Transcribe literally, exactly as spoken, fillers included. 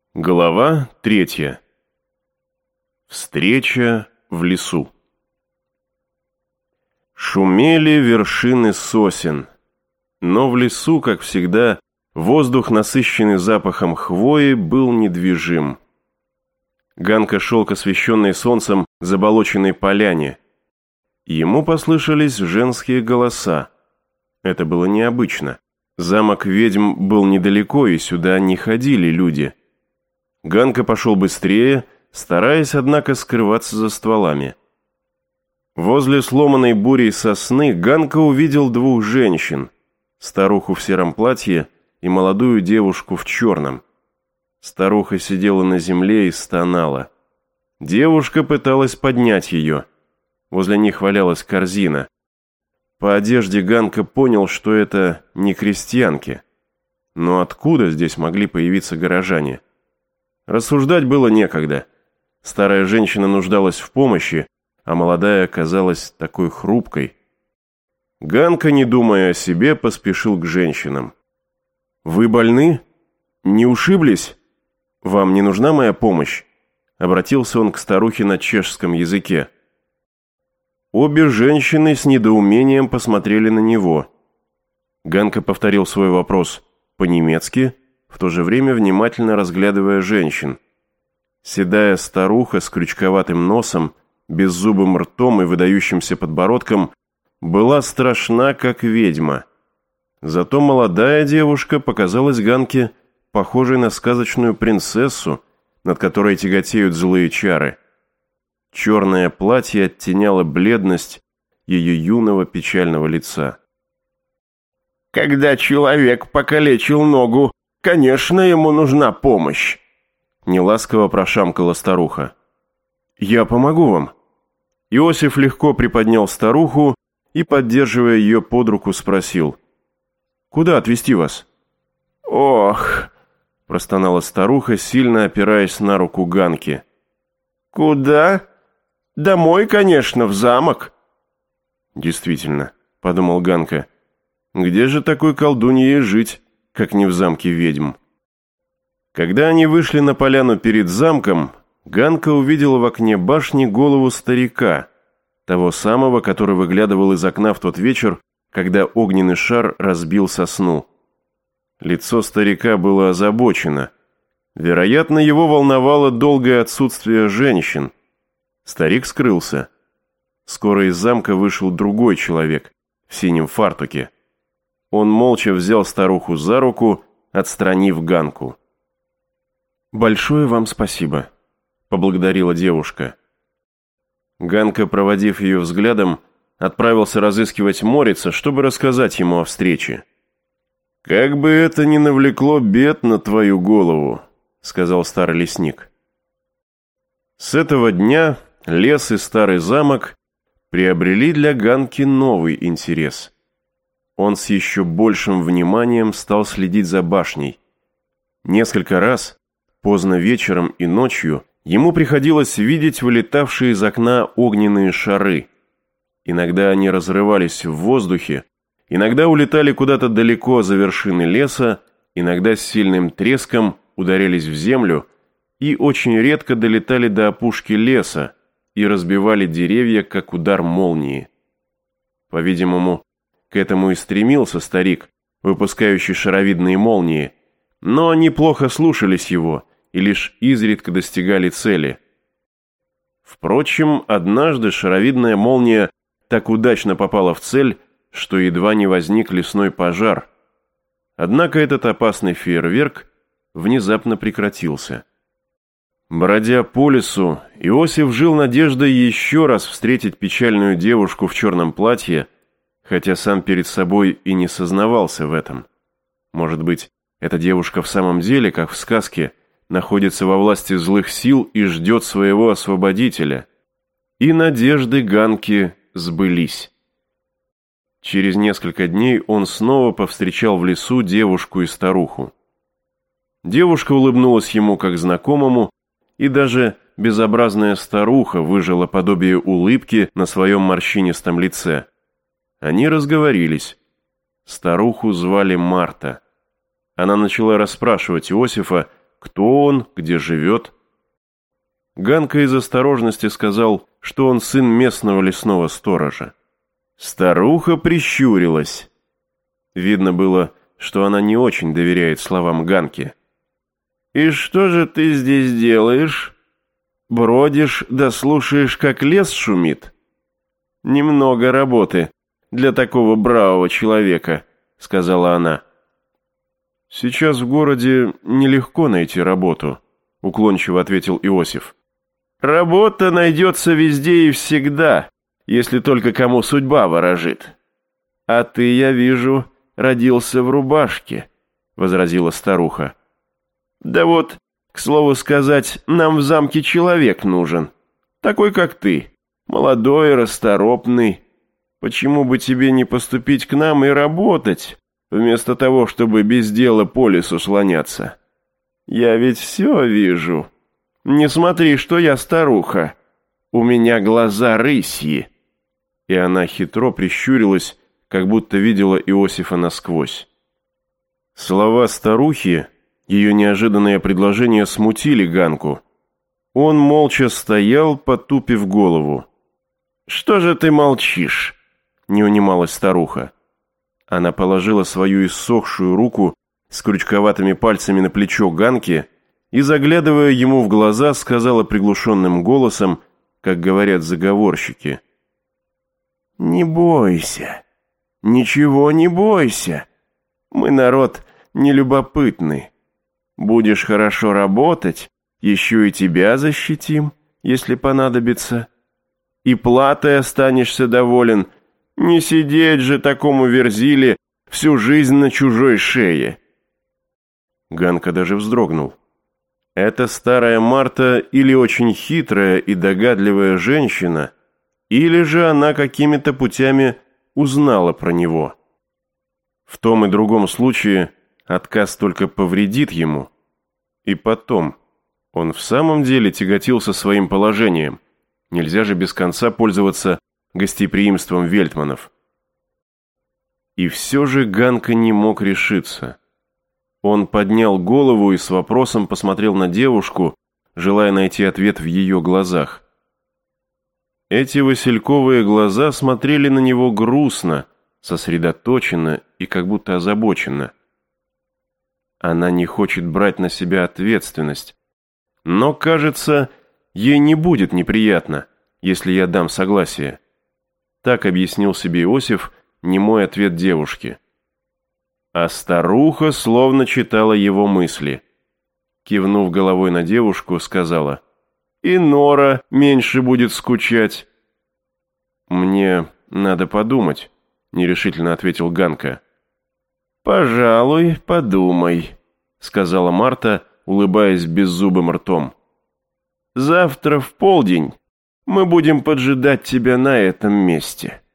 Глава третья. Встреча в лесу. Шумели вершины сосен, но в лесу, как всегда, воздух, насыщенный запахом хвои, был недвижим. Ганка шел к освещенной солнцем заболоченной поляне. Ему послышались женские голоса. Это было необычно. Замок ведьм был недалеко, и сюда не ходили люди. Ганка пошел быстрее, стараясь, однако, скрываться за стволами. Возле сломанной бурей сосны Ганка увидел двух женщин, старуху в сером платье и молодую девушку в черном. Старуха сидела на земле и стонала. Девушка пыталась поднять ее. Возле них валялась корзина. По одежде Ганка понял, что это не крестьянки. Но откуда здесь могли появиться горожане? Рассуждать было некогда. Старая женщина нуждалась в помощи, а молодая оказалась такой хрупкой. Ганка, не думая о себе, поспешил к женщинам. «Вы больны? Не ушиблись? Вам не нужна моя помощь?» Обратился он к старухе на чешском языке. Обе женщины с недоумением посмотрели на него. Ганка повторил свой вопрос по-немецки, в то же время внимательно разглядывая женщин. Седая старуха с крючковатым носом, беззубым ртом и выдающимся подбородком была страшна, как ведьма. Зато молодая девушка показалась Ганке похожей на сказочную принцессу, над которой тяготеют злые чары. Черное платье оттеняло бледность ее юного печального лица. «Когда человек покалечил ногу, конечно, ему нужна помощь», — неласково прошамкала старуха. «Я помогу вам». Иосиф легко приподнял старуху и, поддерживая ее под руку, спросил: «Куда отвезти вас?» «Ох», — простонала старуха, сильно опираясь на руку Ганки. «Куда? Домой, конечно, в замок». «Действительно», — подумал Ганка, — «где же такой колдунье жить, как не в замке ведьм?» Когда они вышли на поляну перед замком, Ганка увидела в окне башни голову старика, того самого, который выглядывал из окна в тот вечер, когда огненный шар разбил сосну. Лицо старика было озабочено. Вероятно, его волновало долгое отсутствие женщин. Старик скрылся. Скоро из замка вышел другой человек в синем фартуке. Он молча взял старуху за руку, отстранив Ганку. «Большое вам спасибо», — поблагодарила девушка. Ганка, проводив ее взглядом, отправился разыскивать Морица, чтобы рассказать ему о встрече. «Как бы это ни навлекло бед на твою голову», — сказал старый лесник. С этого дня лес и старый замок приобрели для Ганки новый интерес. Он с еще большим вниманием стал следить за башней. Несколько раз, поздно вечером и ночью, ему приходилось видеть вылетавшие из окна огненные шары. Иногда они разрывались в воздухе, иногда улетали куда-то далеко за вершины леса, иногда с сильным треском ударялись в землю и очень редко долетали до опушки леса и разбивали деревья, как удар молнии. По-видимому, к этому и стремился старик, выпускающий шаровидные молнии, но они плохо слушались его и лишь изредка достигали цели. Впрочем, однажды шаровидная молния так удачно попала в цель, что едва не возник лесной пожар. Однако этот опасный фейерверк внезапно прекратился. Бродя по лесу, Иосиф жил надеждой еще раз встретить печальную девушку в черном платье, хотя сам перед собой и не сознавался в этом. Может быть, эта девушка в самом деле, как в сказке, находится во власти злых сил и ждет своего освободителя. И надежды Ганки сбылись. Через несколько дней он снова повстречал в лесу девушку и старуху. Девушка улыбнулась ему как знакомому, и даже безобразная старуха выжила подобие улыбки на своем морщинистом лице. Они разговорились. Старуху звали Марта. Она начала расспрашивать Иосифа кто он, где живет. Ганка из осторожности сказал, что он сын местного лесного сторожа. Старуха прищурилась. Видно было, что она не очень доверяет словам Ганки. «И что же ты здесь делаешь? Бродишь да слушаешь, как лес шумит? Немного работы для такого бравого человека», — сказала она. «Сейчас в городе нелегко найти работу», — уклончиво ответил Иосиф. «Работа найдется везде и всегда, если только кому судьба ворожит. А ты, я вижу, родился в рубашке», — возразила старуха. «Да вот, к слову сказать, нам в замке человек нужен, такой, как ты, молодой, расторопный. Почему бы тебе не поступить к нам и работать, вместо того, чтобы без дела по лесу слоняться? Я ведь все вижу. Не смотри, что я старуха. У меня глаза рысьи». И она хитро прищурилась, как будто видела Иосифа насквозь. Слова старухи, ее неожиданное предложение смутили Ганку. Он молча стоял, потупив голову. «Что же ты молчишь?» — не унималась старуха. Она положила свою иссохшую руку с крючковатыми пальцами на плечо Ганки и, заглядывая ему в глаза, сказала приглушенным голосом, как говорят заговорщики: «Не бойся, ничего не бойся. Мы народ нелюбопытный. Будешь хорошо работать, еще и тебя защитим, если понадобится. И платой останешься доволен. Не сидеть же такому верзиле всю жизнь на чужой шее». Ганка даже вздрогнул. Эта старая Марта или очень хитрая и догадливая женщина, или же она какими-то путями узнала про него. В том и другом случае отказ только повредит ему. И потом, он в самом деле тяготился своим положением. Нельзя же без конца пользоваться гостеприимством Вельтманов. И все же Ганка не мог решиться. Он поднял голову и с вопросом посмотрел на девушку, желая найти ответ в ее глазах. Эти васильковые глаза смотрели на него грустно, сосредоточенно и как будто озабоченно. Она не хочет брать на себя ответственность, но, кажется, ей не будет неприятно, если я дам согласие. Так объяснил себе Иосиф немой ответ девушки. А старуха словно читала его мысли. Кивнув головой на девушку, сказала: «И Нора меньше будет скучать». «Мне надо подумать», — нерешительно ответил Ганка. «Пожалуй, подумай», — сказала Марта, улыбаясь беззубым ртом. «Завтра в полдень мы будем поджидать тебя на этом месте».